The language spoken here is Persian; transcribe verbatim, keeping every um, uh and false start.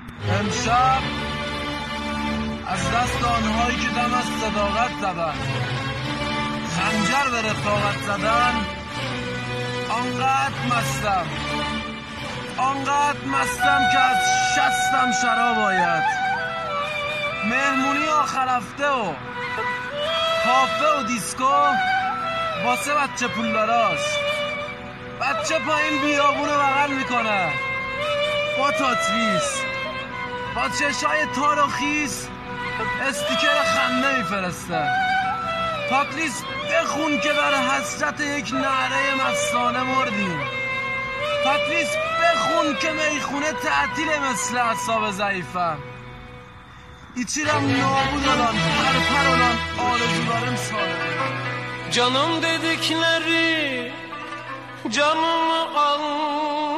امشب از دست آنهایی که دم از صداقت زدن، خنجر به رفاقت زدن، آنقدر مستم آنقدر مستم که از شستم شراب آید. مهمونی آخر هفته و کافه و دیسکو واسه بچه پولداراست. بچه پایین بیابونو بغل میکنه با تاتریس، با چشای تار و خیس استیکر خنده میفرسته. تاتریس بخون که در حسرت یک نعره مستانه مردیم. تاتریس بخون که میخونه تعطیل مثل اعصاب ضعیفم. İçirəm nabud olan, pərpər olan arzularım sana. Canım dedikleri canımı al.